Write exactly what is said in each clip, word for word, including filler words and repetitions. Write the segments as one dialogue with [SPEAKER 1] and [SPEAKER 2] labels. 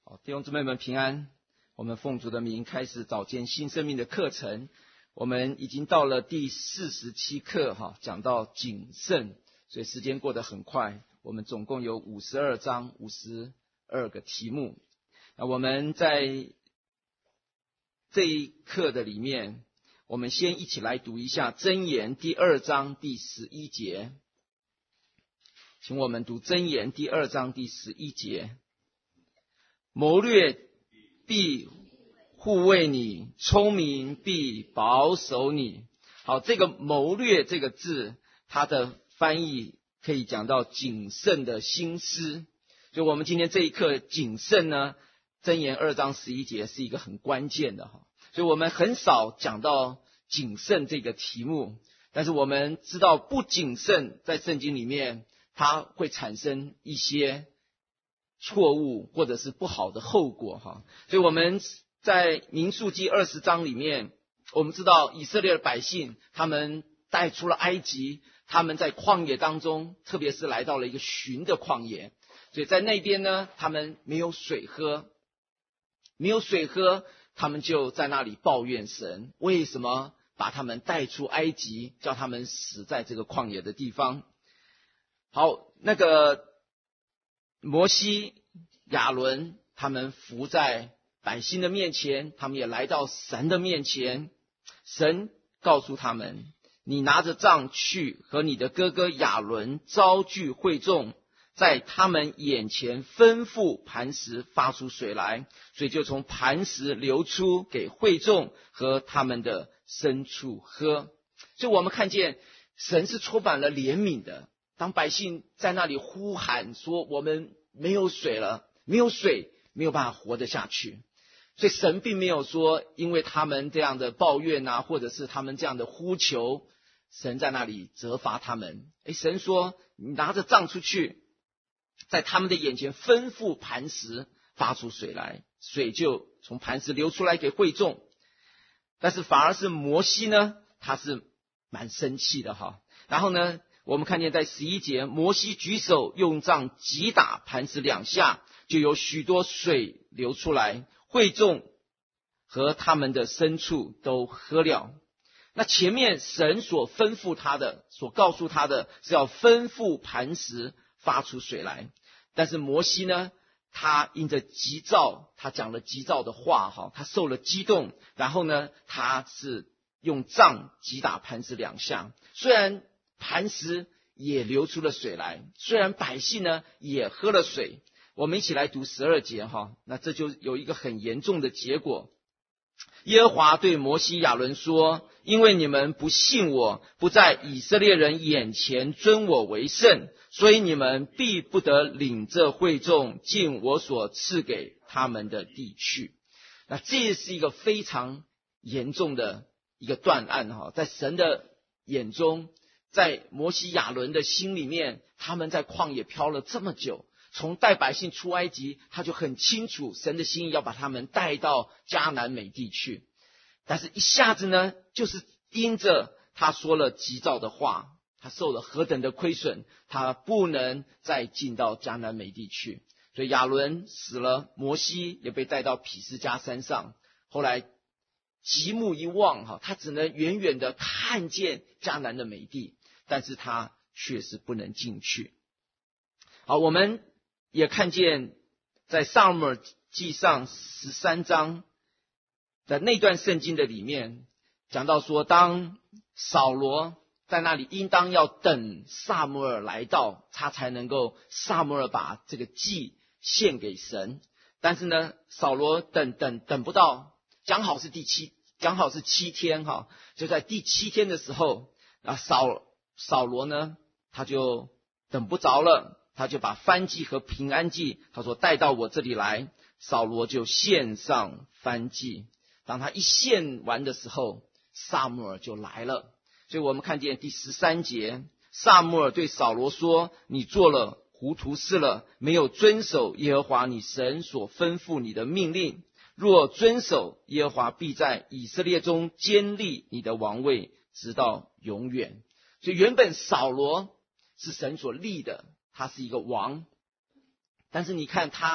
[SPEAKER 1] 好，弟兄姊妹们平安。我们奉主的名开始早间新生命的课程。我们已经到了第四十七课哈，讲到谨慎，所以时间过得很快。我们总共有五十二章，五十二个题目。那我们在这一课的里面，我们先一起来读一下箴言第二章第十一节。请我们读箴言第二章第十一节。谋略必护卫你，聪明必保守你。好，这个谋略这个字，它的翻译可以讲到谨慎的心思。所以我们今天这一课谨慎呢，箴言二章十一节是一个很关键的哈。所以我们很少讲到谨慎这个题目，但是我们知道不谨慎在圣经里面它会产生一些错误或者是不好的后果哈。所以我们在民数记二十章里面，我们知道以色列的百姓他们带出了埃及，他们在旷野当中，特别是来到了一个寻的旷野，所以在那边呢，他们没有水喝，没有水喝，他们就在那里抱怨神，为什么把他们带出埃及，叫他们死在这个旷野的地方。好，那个摩西、亚伦他们伏在百姓的面前，他们也来到神的面前。神告诉他们，你拿着杖去和你的哥哥亚伦招聚会众，在他们眼前吩咐磐石发出水来，水就从磐石流出给会众和他们的牲畜喝。所以我们看见神是充满了怜悯的。当百姓在那里呼喊说我们没有水了，没有水没有办法活得下去，所以神并没有说因为他们这样的抱怨啊，或者是他们这样的呼求，神在那里责罚他们。诶，神说你拿着杖出去，在他们的眼前吩咐磐石发出水来，水就从磐石流出来给会众。但是反而是摩西呢，他是蛮生气的哈。然后呢，我们看见在十一节，摩西举手用杖击打磐石两下，就有许多水流出来，会众和他们的牲畜都喝了。那前面神所吩咐他的，所告诉他的是要吩咐磐石发出水来，但是摩西呢，他因着急躁，他讲了急躁的话哈，他受了激动，然后呢，他是用杖击打磐石两下，虽然磐石也流出了水来，虽然百姓呢也喝了水。我们一起来读十二节哈，那这就有一个很严重的结果。耶和华对摩西亚伦说，因为你们不信我，不在以色列人眼前尊我为圣，所以你们必不得领这会众进我所赐给他们的地去。那这是一个非常严重的一个断案哈，在神的眼中，在摩西亚伦的心里面，他们在旷野漂了这么久，从带百姓出埃及，他就很清楚神的心意要把他们带到迦南美地去。但是一下子呢，就是因着他说了急躁的话，他受了何等的亏损，他不能再进到迦南美地去。所以亚伦死了，摩西也被带到毗斯迦山上，后来极目一望哈，他只能远远的看见迦南的美地，但是他确实不能进去。好，我们也看见在撒母耳记上十三章的那段圣经的里面讲到说，当扫罗在那里应当要等撒母耳来到，他才能够撒母耳把这个祭献给神。但是呢，扫罗等等等不到，讲好是第七讲好是七天哈，就在第七天的时候，啊扫扫罗呢，他就等不着了，他就把燔祭和平安祭，他说带到我这里来，扫罗就献上燔祭。当他一献完的时候，撒母耳就来了。所以我们看见第十三节，撒母耳对扫罗说，你做了糊涂事了，没有遵守耶和华你神所吩咐你的命令。若遵守，耶和华必在以色列中坚立你的王位，直到永远。所以原本扫罗是神所立的，他是一个王，但是你看他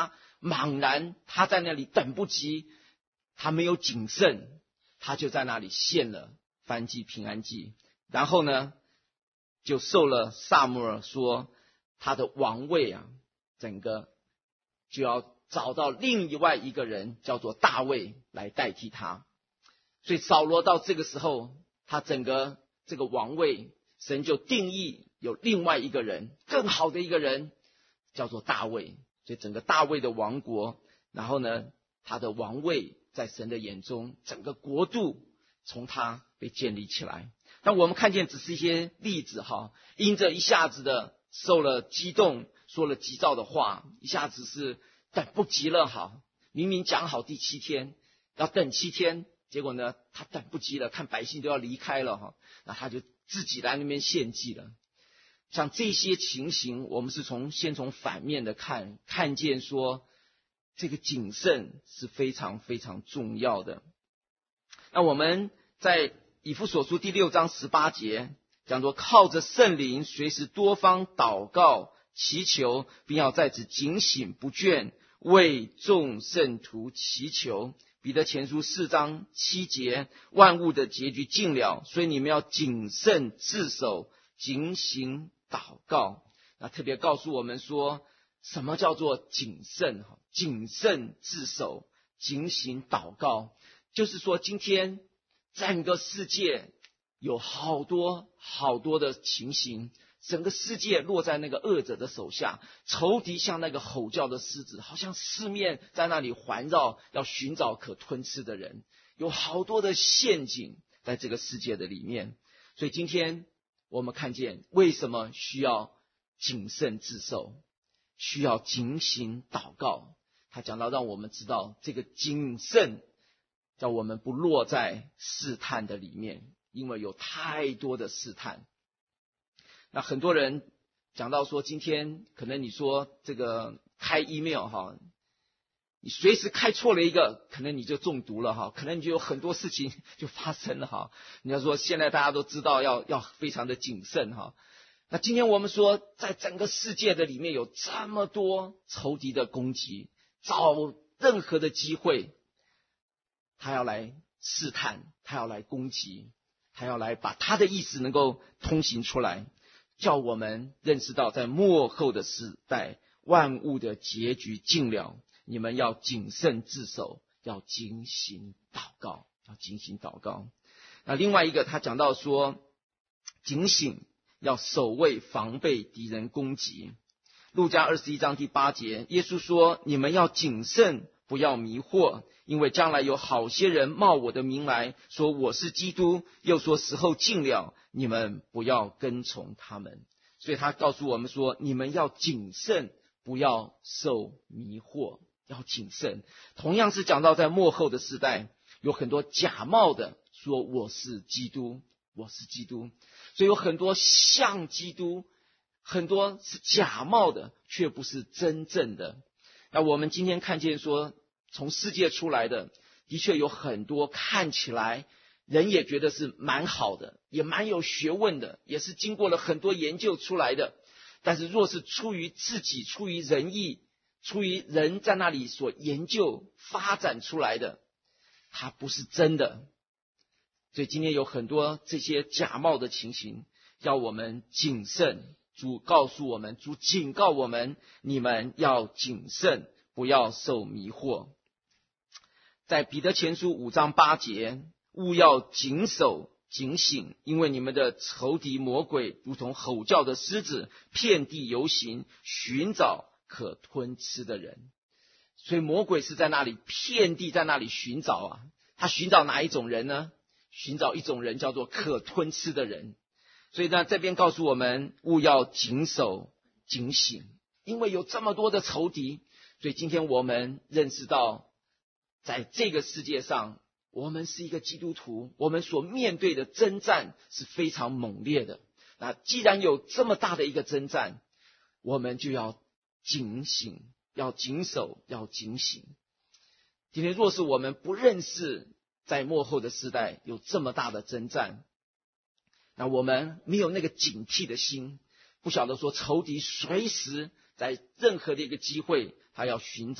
[SPEAKER 1] 茫然，他在那里等不及，他没有谨慎，他就在那里献了燔祭平安祭，然后呢就受了撒母耳说他的王位啊，整个就要找到另外一个人叫做大卫来代替他。所以扫罗到这个时候，他整个这个王位，神就定义有另外一个人，更好的一个人叫做大卫。所以整个大卫的王国，然后呢他的王位在神的眼中，整个国度从他被建立起来。那我们看见只是一些例子哈，因着一下子的受了激动，说了急躁的话，一下子是等不及了哈。明明讲好第七天要等七天，结果呢他等不及了，看百姓都要离开了哈，那他就自己来那边献祭了。像这些情形，我们是从先从反面的看，看见说这个谨慎是非常非常重要的。那我们在以弗所书第六章十八节讲说，靠着圣灵随时多方祷告祈求，并要在此警醒不倦，为众圣徒祈求。彼得前书四章七节，万物的结局近了，所以你们要谨慎自守，警醒祷告。那特别告诉我们说，什么叫做谨慎？谨慎自守，警醒祷告，就是说今天整个世界有好多好多的情形，整个世界落在那个恶者的手下，仇敌像那个吼叫的狮子，好像四面在那里环绕，要寻找可吞吃的人，有好多的陷阱在这个世界的里面。所以今天我们看见为什么需要谨慎自守，需要警醒祷告。他讲到让我们知道这个谨慎，叫我们不落在试探的里面，因为有太多的试探。那很多人讲到说，今天可能你说这个开 email 哈，你随时开错了一个，可能你就中毒了哈，可能你就有很多事情就发生了哈。你要说现在大家都知道要要非常的谨慎哈。那今天我们说，在整个世界的里面有这么多仇敌的攻击，找任何的机会，他要来试探，他要来攻击，他要来把他的意思能够通行出来，叫我们认识到在末后的时代，万物的结局近了，你们要谨慎自守，要警醒祷告，要警醒祷告。那另外一个他讲到说，警醒要守卫防备敌人攻击。路加二十一章第八节，耶稣说，你们要谨慎，不要迷惑，因为将来有好些人冒我的名来说我是基督，又说时候近了，你们不要跟从他们。所以他告诉我们说，你们要谨慎，不要受迷惑，要谨慎。同样是讲到在末后的时代，有很多假冒的说我是基督，我是基督，所以有很多像基督，很多是假冒的，却不是真正的。那我们今天看见说，从世界出来的，的确有很多看起来人也觉得是蛮好的，也蛮有学问的，也是经过了很多研究出来的。但是若是出于自己，出于仁义，出于人在那里所研究发展出来的，它不是真的。所以今天有很多这些假冒的情形，要我们谨慎。主告诉我们，主警告我们，你们要谨慎，不要受迷惑。在彼得前书五章八节，务要谨守警醒，因为你们的仇敌魔鬼如同吼叫的狮子，遍地游行，寻找可吞吃的人。所以魔鬼是在那里遍地在那里寻找啊，他寻找哪一种人呢？寻找一种人叫做可吞吃的人。所以呢，这边告诉我们，务要谨守警醒，因为有这么多的仇敌。所以今天我们认识到，在这个世界上，我们是一个基督徒，我们所面对的征战是非常猛烈的。那既然有这么大的一个征战，我们就要警醒，要谨守，要警醒。今天若是我们不认识在末后的时代有这么大的征战，那我们没有那个警惕的心，不晓得说仇敌随时在任何的一个机会，他要寻找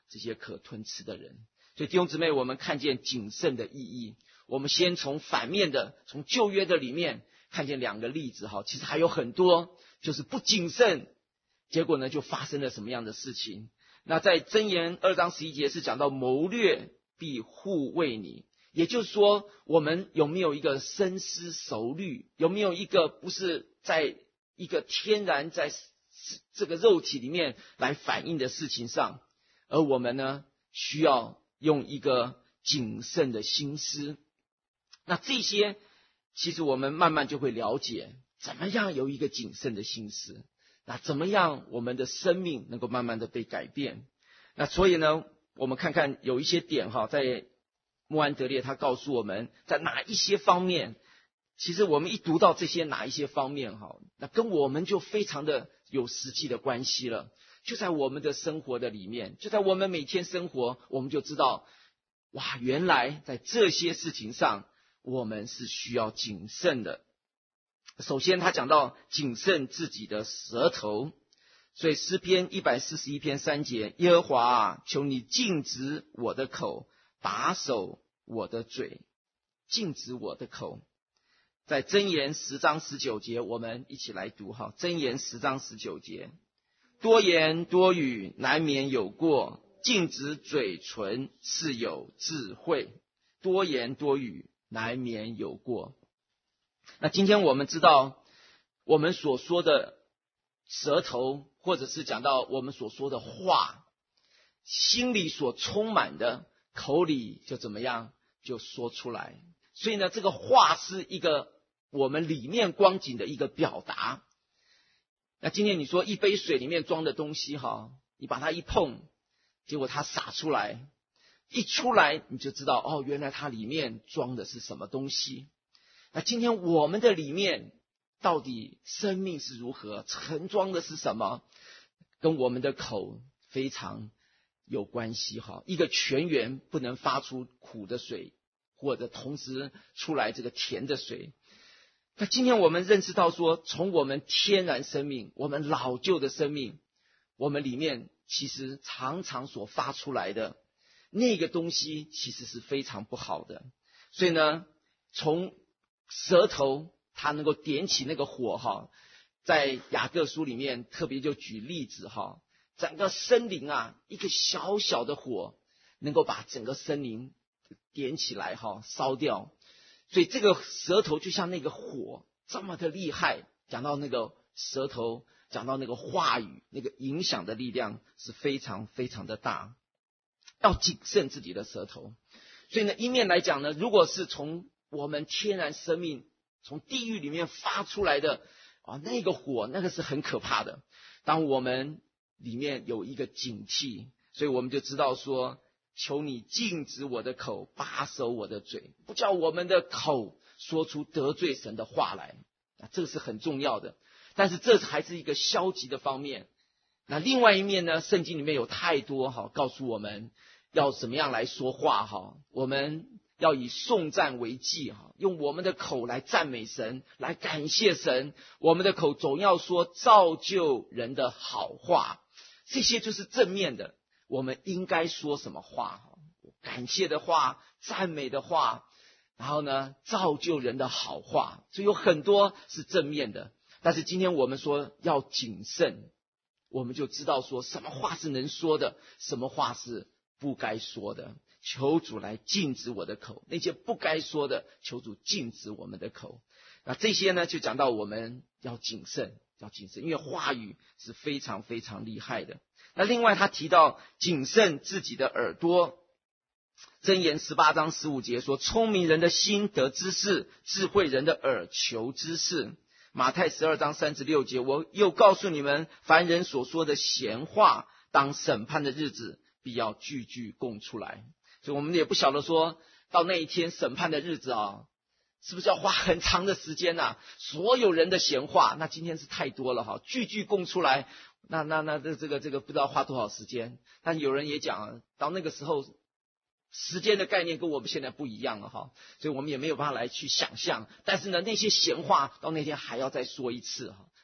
[SPEAKER 1] 这些可吞吃的人。所以弟兄姊妹，我们看见谨慎的意义，我们先从反面的，从旧约的里面看见两个例子哈，其实还有很多，就是不谨慎，结果呢就发生了什么样的事情。那在箴言二章十一节是讲到谋略必护卫你，也就是说我们有没有一个深思熟虑，有没有一个不是在一个天然在这个肉体里面来反映的事情上，而我们呢需要用一个谨慎的心思。那这些其实我们慢慢就会了解怎么样有一个谨慎的心思，那怎么样我们的生命能够慢慢的被改变。那所以呢我们看看有一些点哈，在穆安德烈他告诉我们在哪一些方面，其实我们一读到这些哪一些方面哈，那跟我们就非常的有实际的关系了，就在我们的生活的里面，就在我们每天生活，我们就知道哇，原来在这些事情上我们是需要谨慎的。首先他讲到谨慎自己的舌头，所以诗篇一百四十一篇三节，耶和华啊，求你禁止我的口，把守我的嘴，禁止我的口。在箴言十章十九节，我们一起来读哈，箴言十章十九节，多言多语难免有过，禁止嘴唇是有智慧。多言多语难免有过。那今天我们知道我们所说的舌头，或者是讲到我们所说的话，心里所充满的，口里就怎么样就说出来。所以呢这个话是一个我们里面光景的一个表达。那今天你说一杯水里面装的东西哈，你把它一碰，结果它洒出来，一出来你就知道哦，原来它里面装的是什么东西。那今天我们的里面到底生命是如何，盛装的是什么，跟我们的口非常有关系哈。一个泉源不能发出苦的水，或者同时出来这个甜的水。那今天我们认识到说，从我们天然生命，我们老旧的生命，我们里面其实常常所发出来的那个东西其实是非常不好的。所以呢从舌头它能够点起那个火哈，在雅各书里面特别就举例子哈，整个森林啊，一个小小的火能够把整个森林点起来哈，烧掉。所以这个舌头就像那个火这么的厉害。讲到那个舌头，讲到那个话语，那个影响的力量是非常非常的大，要谨慎自己的舌头。所以呢一面来讲呢，如果是从我们天然生命从地狱里面发出来的啊，那个火那个是很可怕的。当我们里面有一个警惕，所以我们就知道说，求你禁止我的口，把守我的嘴，不叫我们的口说出得罪神的话来啊，这个是很重要的。但是这还是一个消极的方面。那另外一面呢，圣经里面有太多哈告诉我们要怎么样来说话哈，我们要以颂赞为祭哈，用我们的口来赞美神，来感谢神。我们的口总要说造就人的好话，这些就是正面的。我们应该说什么话？感谢的话，赞美的话，然后呢造就人的好话，所以有很多是正面的。但是今天我们说要谨慎，我们就知道说什么话是能说的，什么话是不该说的。求主来禁止我的口，那些不该说的，求主禁止我们的口。那这些呢就讲到我们要谨慎，要谨慎，因为话语是非常非常厉害的。那另外他提到谨慎自己的耳朵，箴言十八章十五节说，聪明人的心得知识，智慧人的耳求知识。马太十二章三十六节，我又告诉你们，凡人所说的闲话，当审判的日子必要句句供出来。所以我们也不晓得说到那一天审判的日子啊，是不是要花很长的时间啊？所有人的闲话，那今天是太多了哈，句句供出来，那那那这这个这个不知道花多少时间。但有人也讲，到那个时候时间的概念跟我们现在不一样了哈，所以我们也没有办法来去想象。但是呢，那些闲话到那天还要再说一次哈，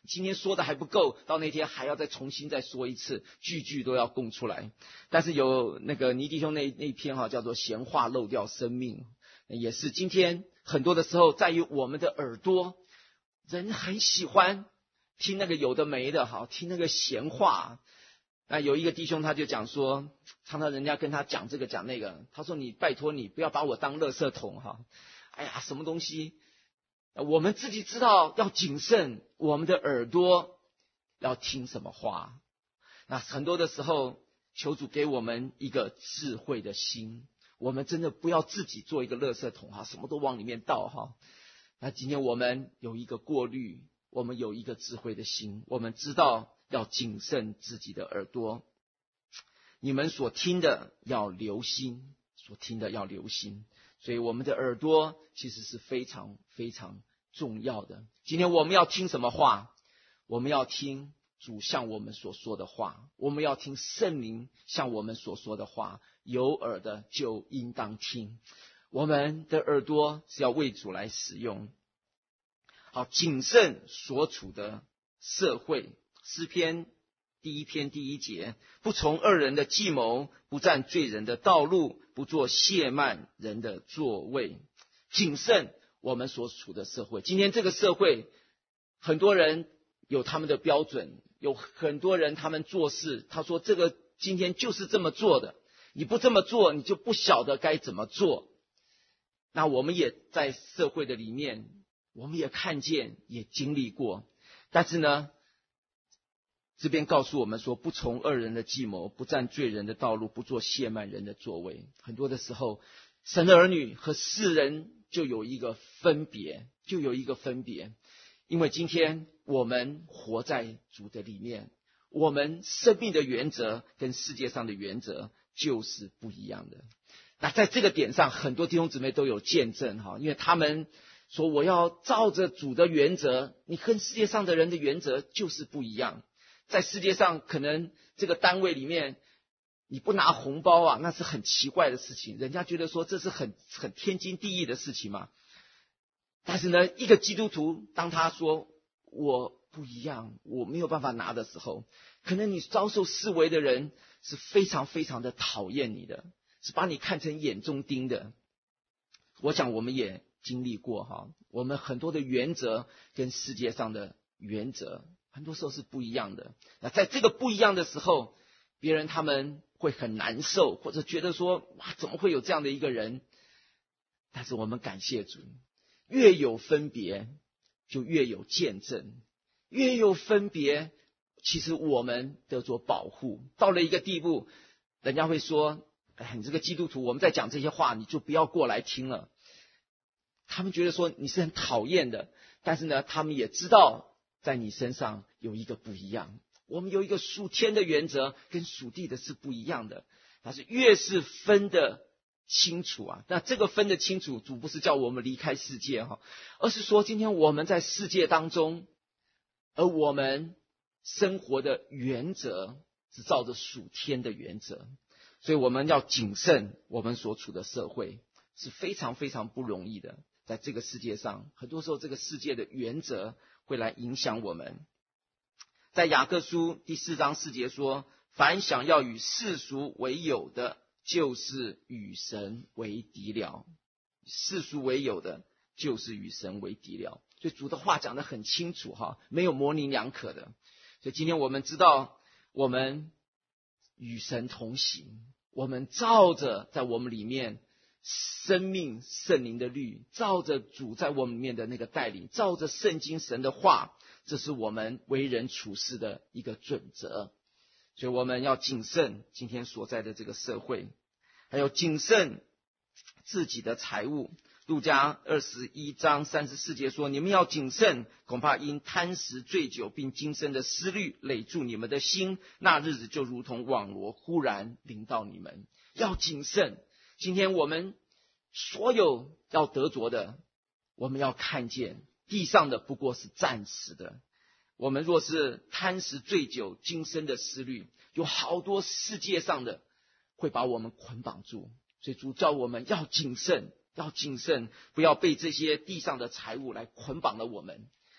[SPEAKER 1] 今天说的还不够，到那天还要再重新再说一次，句句都要供出来。但是有那个倪弟兄那那一篇哈，叫做闲话漏掉生命，也是今天很多的时候在于我们的耳朵，人很喜欢听那个有的没的，好听那个闲话。那有一个弟兄他就讲说，常常人家跟他讲这个讲那个，他说你拜托你不要把我当垃圾桶哈，哎呀什么东西，我们自己知道要谨慎我们的耳朵要听什么话。那很多的时候求主给我们一个智慧的心，我们真的不要自己做一个垃圾桶哈，什么都往里面倒哈。那今天我们有一个过滤，我们有一个智慧的心，我们知道要谨慎自己的耳朵。你们所听的要留心，所听的要留心。所以我们的耳朵其实是非常非常重要的。今天我们要听什么话？我们要听主向我们所说的话，我们要听圣灵向我们所说的话，有耳的就应当听。我们的耳朵是要为主来使用。好，谨慎所处的社会。诗篇第一篇第一节，不从恶人的计谋，不占罪人的道路，不做亵慢人的座位。谨慎我们所处的社会。今天这个社会很多人有他们的标准，有很多人他们做事，他说这个今天就是这么做的，你不这么做你就不晓得该怎么做。那我们也在社会的里面，我们也看见也经历过，但是呢这边告诉我们说，不从恶人的计谋，不占罪人的道路，不做亵慢人的座位。很多的时候神的儿女和世人就有一个分别，就有一个分别。因为今天我们活在主的里面，我们生命的原则跟世界上的原则就是不一样的。那在这个点上，很多弟兄姊妹都有见证哈，因为他们说我要照着主的原则，你跟世界上的人的原则就是不一样。在世界上可能这个单位里面你不拿红包啊，那是很奇怪的事情，人家觉得说这是很很天经地义的事情嘛。但是呢，一个基督徒当他说我不一样，我没有办法拿的时候，可能你遭受视为的人是非常非常的讨厌你的，是把你看成眼中钉的。我想我们也经历过哈，我们很多的原则跟世界上的原则很多时候是不一样的。那在这个不一样的时候，别人他们会很难受，或者觉得说哇怎么会有这样的一个人。但是我们感谢主，越有分别就越有见证，越有分别其实我们得着保护。到了一个地步，人家会说哎，你这个基督徒，我们在讲这些话你就不要过来听了。他们觉得说你是很讨厌的，但是呢他们也知道在你身上有一个不一样。我们有一个属天的原则跟属地的是不一样的，但是越是分得清楚啊，那这个分得清楚，主不是叫我们离开世界哈，而是说今天我们在世界当中，而我们生活的原则是照着属天的原则。所以我们要谨慎我们所处的社会，是非常非常不容易的。在这个世界上，很多时候这个世界的原则会来影响我们。在雅各书第四章四节说，凡想要与世俗为友的，就是与神为敌了。世俗为友的，就是与神为敌了。所以主的话讲得很清楚哈，没有模棱两可的。所以今天我们知道，我们与神同行，我们照着在我们里面生命圣灵的律，照着主在我们里面的那个带领，照着圣经神的话，这是我们为人处事的一个准则。所以我们要谨慎今天所在的这个社会，还有谨慎自己的财物。路加二十一章三十四节说，你们要谨慎，恐怕因贪食醉酒并今生的思虑累住你们的心，那日子就如同网罗忽然临到你们。要谨慎，今天我们所有要得着的，我们要看见地上的不过是暂时的。我们若是贪食醉酒今生的思虑，有好多世界上的会把我们捆绑住。所以主叫我们要谨慎，要谨慎，不要被这些地上的财物来捆绑了我们。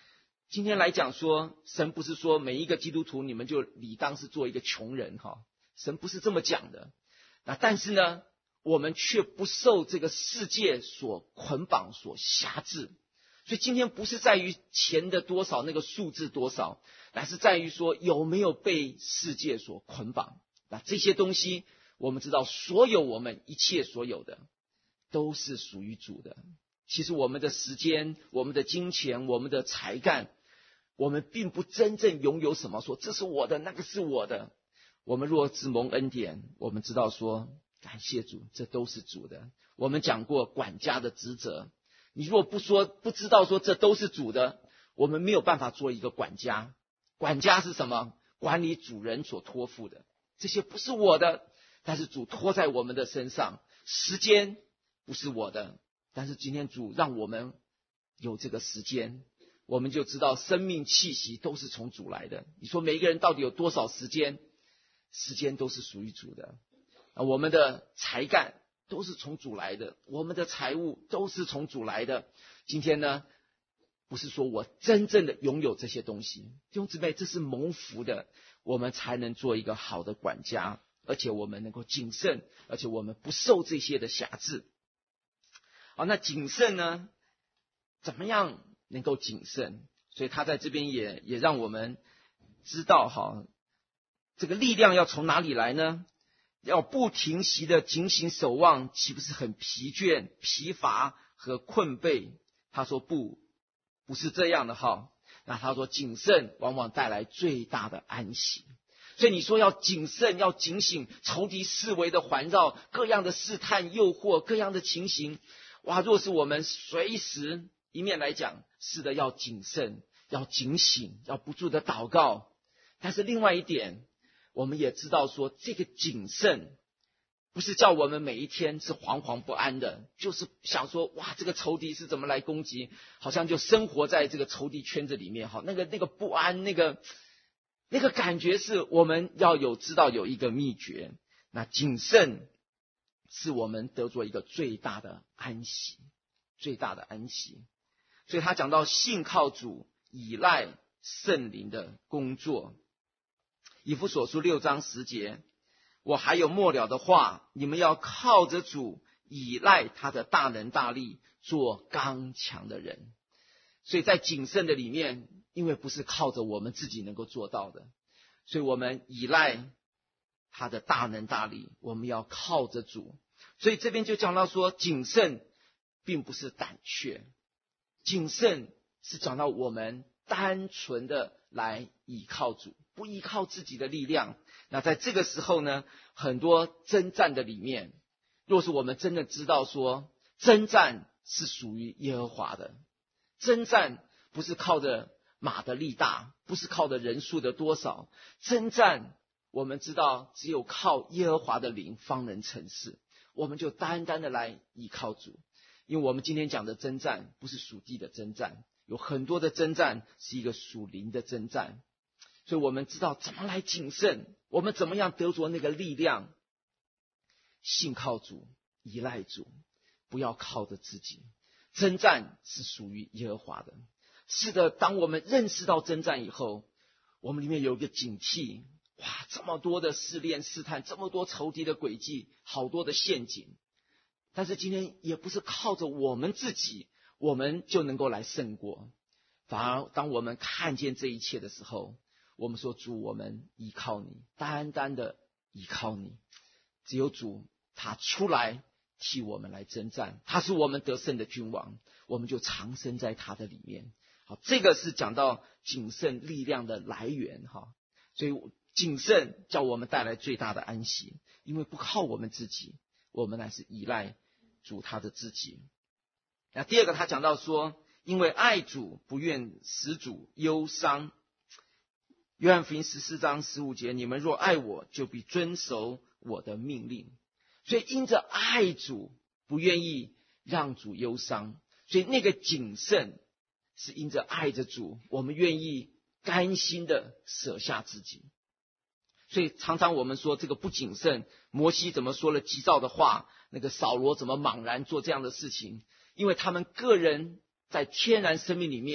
[SPEAKER 1] 今天来讲说，神不是说每一个基督徒你们就理当是做一个穷人哈，神不是这么讲的。那但是呢，我们却不受这个世界所捆绑、所辖制。所以今天不是在于钱的多少，那个数字多少，乃是在于说有没有被世界所捆绑。那这些东西，我们知道，所有我们一切所有的，都是属于主的。其实我们的时间、我们的金钱、我们的才干，我们并不真正拥有什么，说这是我的，那个是我的。我们若只蒙恩典，我们知道说感谢主，这都是主的。我们讲过管家的职责，你若不说不知道说这都是主的，我们没有办法做一个管家。管家是什么？管理主人所托付的，这些不是我的，但是主托在我们的身上。时间不是我的，但是今天主让我们有这个时间，我们就知道生命气息都是从主来的。你说每一个人到底有多少时间？时间都是属于主的。我们的才干都是从主来的，我们的财物都是从主来的。今天呢，不是说我真正的拥有这些东西，弟兄姊妹，这是蒙福的，我们才能做一个好的管家，而且我们能够谨慎，而且我们不受这些的辖制。好，那谨慎呢，怎么样能够谨慎？所以他在这边也也让我们知道哈，这个力量要从哪里来呢？要不停息的警醒守望，岂不是很疲倦、疲乏和困惫？他说不，不是这样的哈。那他说谨慎往往带来最大的安息。所以你说要谨慎，要警醒，仇敌四围的环绕，各样的试探、诱惑，各样的情形。哇，若是我们随时一面来讲，是的，要谨慎，要警醒，要不住的祷告。但是另外一点，我们也知道说，这个谨慎不是叫我们每一天是惶惶不安的，就是想说哇，这个仇敌是怎么来攻击，好像就生活在这个仇敌圈子里面，好，那个那个不安，那个那个感觉，是我们要有知道有一个秘诀。那谨慎是我们得着一个最大的安息，最大的安息。所以他讲到信靠主，依赖圣灵的工作。以弗所书六章十节，我还有末了的话，你们要靠着主，依赖他的大能大力，做刚强的人。所以在谨慎的里面，因为不是靠着我们自己能够做到的，所以我们依赖他的大能大力，我们要靠着主。所以这边就讲到说，谨慎并不是胆怯，谨慎是讲到我们单纯的来依靠主，不依靠自己的力量。那在这个时候呢，很多征战的里面，若是我们真的知道说，征战是属于耶和华的，征战不是靠着马的力大，不是靠着人数的多少，征战我们知道只有靠耶和华的灵方能成事，我们就单单的来依靠主。因为我们今天讲的征战不是属地的征战，有很多的征战是一个属灵的征战，所以我们知道怎么来谨慎，我们怎么样得着那个力量，信靠主，依赖主，不要靠着自己。征战是属于耶和华的。是的，当我们认识到征战以后，我们里面有一个警惕，哇，这么多的试炼试探，这么多仇敌的诡计，好多的陷阱。但是今天也不是靠着我们自己我们就能够来胜过，反而当我们看见这一切的时候，我们说主，我们依靠你，单单的依靠你。只有主他出来替我们来征战，他是我们得胜的君王，我们就藏身在他的里面。好，这个是讲到谨慎力量的来源哈。所以谨慎叫我们带来最大的安息，因为不靠我们自己，我们乃是依赖主他的自己。那第二个他讲到说，因为爱主不愿使主忧伤。约翰福音十四章十五节，你们若爱我，就必遵守我的命令。所以因着爱主，不愿意让主忧伤，所以那个谨慎是因着爱着主，我们愿意甘心的舍下自己。所以常常我们说这个不谨慎，摩西怎么说了急躁的话，那个扫罗怎么莽然做这样的事情，因为他们个人在天然生命里面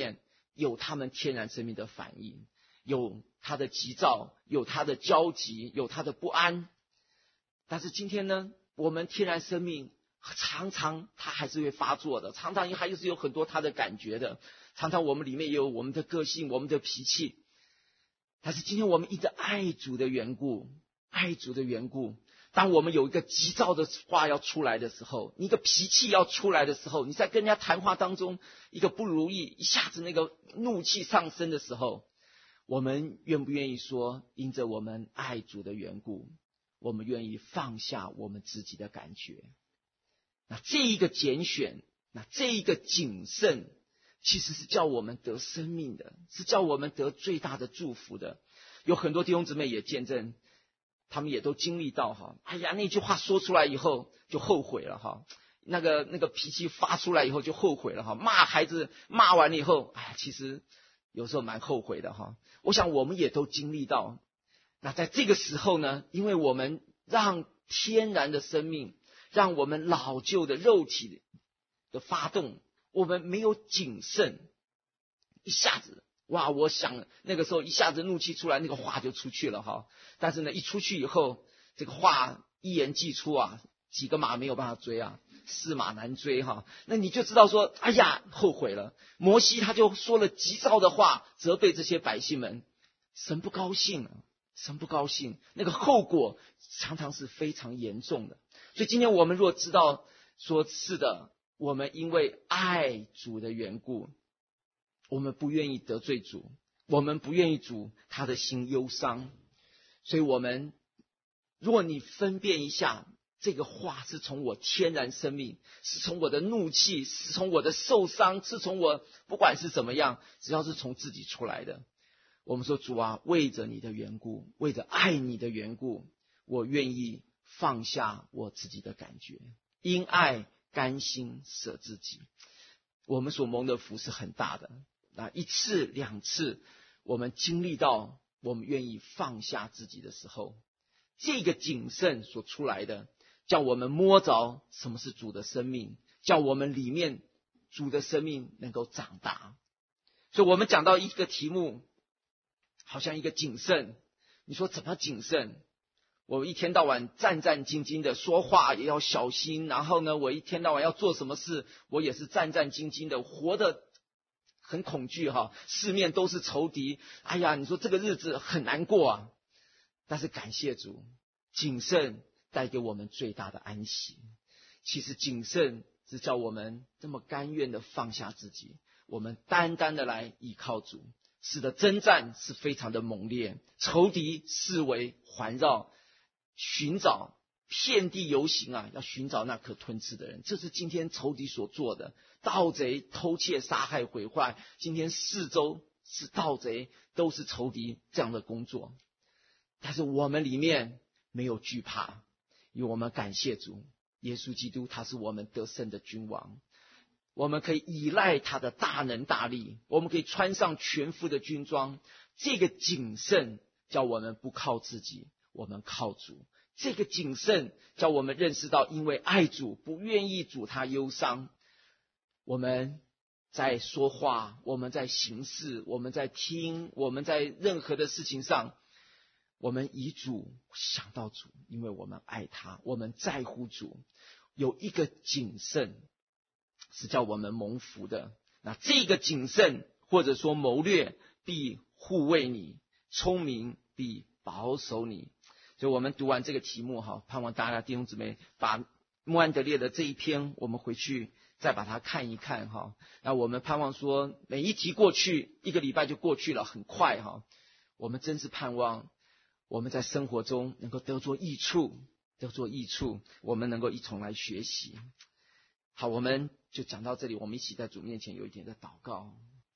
[SPEAKER 1] 有他们天然生命的反应，有他的急躁，有他的焦急，有他的不安。但是今天呢，我们天然生命常常它还是会发作的，常常还是有很多他的感觉的，常常我们里面也有我们的个性，我们的脾气。但是今天我们因着爱主的缘故，爱主的缘故，当我们有一个急躁的话要出来的时候，一个脾气要出来的时候，你在跟人家谈话当中一个不如意，一下子那个怒气上升的时候，我们愿不愿意说，因着我们爱主的缘故，我们愿意放下我们自己的感觉？那这一个拣选，那这一个谨慎，其实是叫我们得生命的，是叫我们得最大的祝福的。有很多弟兄姊妹也见证，他们也都经历到哈，哎呀，那句话说出来以后就后悔了哈，那个那个脾气发出来以后就后悔了哈，骂孩子骂完了以后，哎呀，其实有时候蛮后悔的哈。我想我们也都经历到。那在这个时候呢，因为我们让天然的生命，让我们老旧的肉体的发动，我们没有谨慎，一下子哇，我想那个时候一下子怒气出来，那个话就出去了哈。但是呢，一出去以后，这个话一言既出啊，几个马没有办法追啊，驷马难追哈。那你就知道说，哎呀，后悔了。摩西他就说了急躁的话，责备这些百姓们，神不高兴啊，神不高兴，那个后果常常是非常严重的。所以今天我们若知道说是的，我们因为爱主的缘故，我们不愿意得罪主，我们不愿意主他的心忧伤。所以我们，若你分辨一下，这个话是从我天然生命，是从我的怒气，是从我的受伤，是从我不管是怎么样，只要是从自己出来的，我们说主啊，为着你的缘故，为着爱你的缘故，我愿意放下我自己的感觉，因爱甘心舍自己。我们所蒙的福是很大的，那一次两次我们经历到我们愿意放下自己的时候，这个谨慎所出来的，叫我们摸着什么是主的生命，叫我们里面主的生命能够长大。所以我们讲到一个题目，好像一个谨慎，你说怎么谨慎？我一天到晚战战兢兢的说话也要小心，然后呢，我一天到晚要做什么事，我也是战战兢兢的，活得很恐惧哈，四面都是仇敌，哎呀，你说这个日子很难过啊。但是感谢主，谨慎带给我们最大的安息。其实谨慎是叫我们这么甘愿的放下自己，我们单单的来依靠主。是的，征战是非常的猛烈，仇敌四围环绕，寻找遍地游行啊，要寻找那可吞吃的人。这是今天仇敌所做的，盗贼偷窃杀害毁坏，今天四周是盗贼，都是仇敌这样的工作。但是我们里面没有惧怕，因为我们感谢主，耶稣基督他是我们得胜的君王，我们可以依赖他的大能大力，我们可以穿上全副的军装。这个谨慎叫我们不靠自己，我们靠主。这个谨慎叫我们认识到，因为爱主，不愿意主他忧伤。我们在说话，我们在行事，我们在听，我们在任何的事情上，我们以主想到主，因为我们爱他，我们在乎主。有一个谨慎是叫我们蒙福的，那这个谨慎或者说谋略必护卫你，聪明必保守你。所以我们读完这个题目哈，盼望大家弟兄姊妹把穆安德烈的这一篇我们回去再把它看一看哈。那我们盼望说每一题过去一个礼拜就过去了，很快哈。我们真是盼望我们在生活中能够得着益处，得着益处，我们能够一同来学习。好，我们就讲到这里，我们一起在主面前有一点的祷告。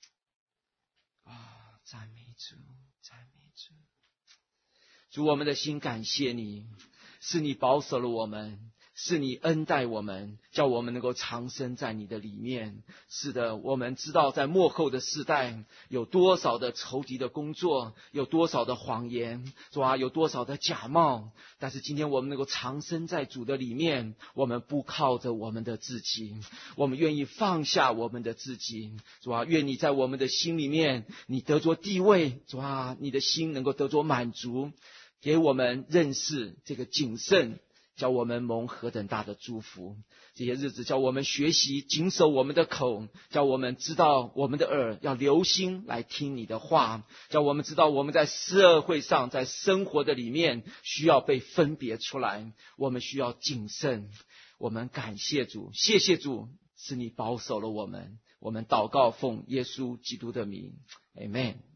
[SPEAKER 1] 啊，赞美主，赞美主。主，我们的心感谢你，是你保守了我们， 是你恩待我们，叫我们能够长生在你的里面。是的，我们知道在末后的世代，有多少的仇敌的工作，有多少的谎言，主啊，有多少的假冒。但是今天我们能够长生在主的里面，我们不靠着我们的自己，我们愿意放下我们的自己。主啊，愿你在我们的心里面，你得着地位，主啊，你的心能够得着满足，给我们认识这个谨慎，叫我们蒙何等大的祝福。这些日子叫我们学习谨守我们的口，叫我们知道我们的耳要留心来听你的话，叫我们知道我们在社会上，在生活的里面需要被分别出来，我们需要谨慎。我们感谢主，谢谢主，是你保守了我们。我们祷告奉耶稣基督的名， Amen。